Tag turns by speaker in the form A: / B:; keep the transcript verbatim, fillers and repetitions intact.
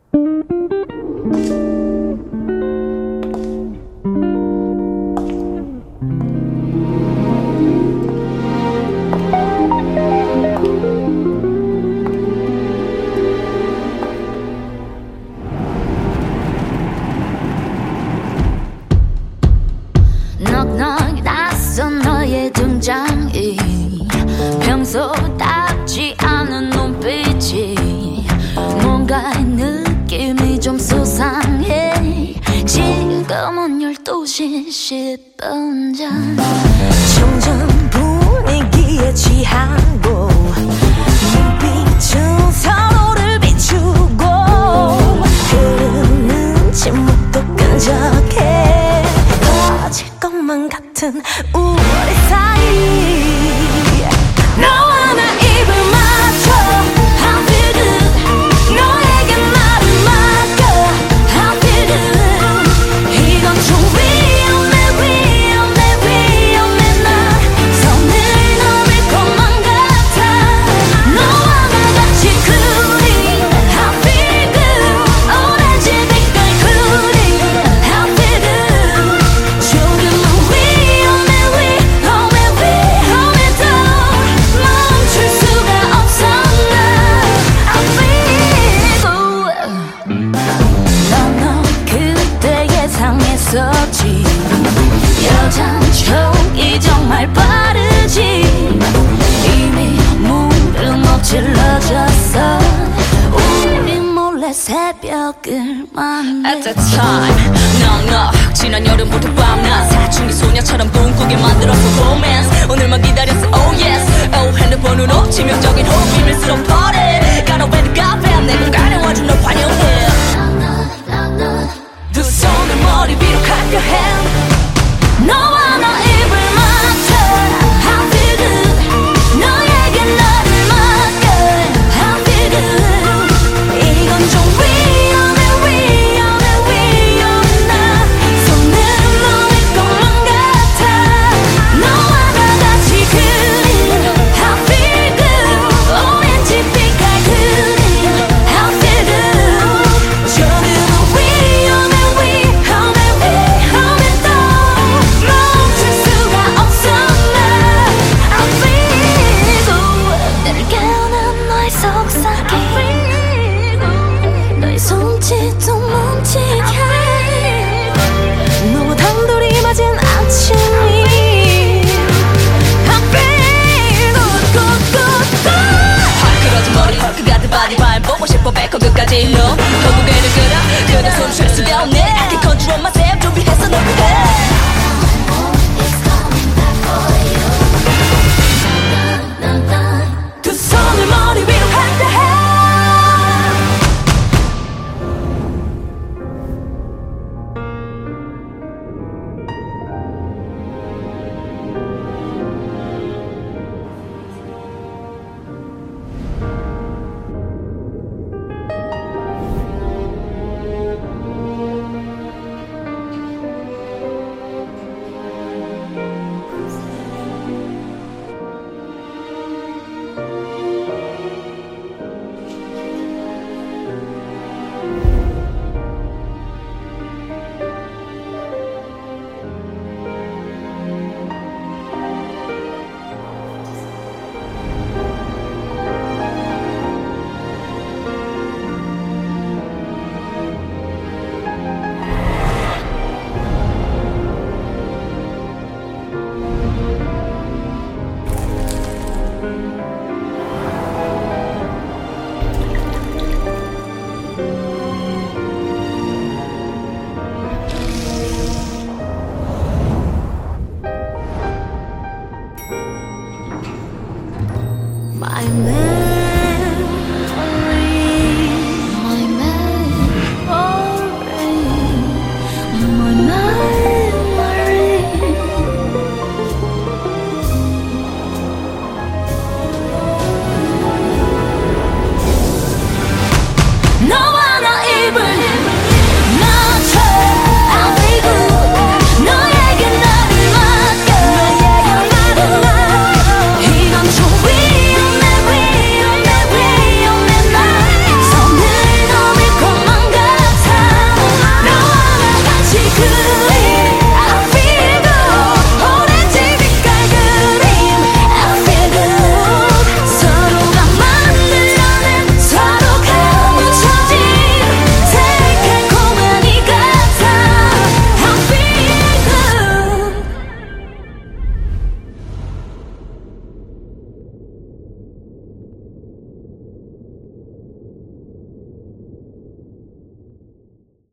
A: 넉넉 낯선 너의 등장이 평소답지 않은 눈빛이 뭔가 느낌이 좀 수상해. 지금은 열두 시 십 분 전.
B: 점점 분위기에 취하고 눈빛은 서로를 비추고 흐르는 침묵도 끈적해. 터질 것만 같은 우리 사이. 너와 나 입을 맞춰 I feel good. 너에게 나를 맡겨 I feel good. 이건 좀 위험해 위험해 위험해. 나 손을 넘을 것만 같아. 너와 나 같이 cooling I feel good. 오렌지 빛깔 cooling I feel good. 조금은 위험해 위험해 위험해. 더 멈출 수가 없어. 나 I feel good. 넌 그때 예상했었지. 여잔 촉이 정말 빠르지. 이미 물은 엎질러졌어. 우리 몰래 새벽을 만나.
C: At that time 넉넉 지난 여름부터 밤낮 사춘기 소녀처럼 꿈꾸게 만들었어 romance. 오늘만 기다렸어 oh yes. oh 핸드폰으로 치명적인 호흡 비밀스러운 party. Got away the cafe 내 공간에 와준 널 환영해. 두 손을 머리 위로 cut your hand.
B: 너와 나 입을 맞춰 I feel good. 너에게 나를 맡겨 I feel good. 이건 좀 위험해 위험해 위험해. 나 손을 놓을 것만 같아. 너와 나 같이 cooling I feel good. 오렌지 빛깔 cooling I feel good. 조금은 위험해 위험해 위험해. 더 멈출 수가 없어. 나 I feel good. 나를 깨우는 너의 속삭임 너의 손짓도 멈칫해. 너와 단둘이 맞은 아침이 I feel good good good good.
C: 헐크러진 머리 헐크 같은 바디 바람 보고 싶어 배꼽 끝까지 너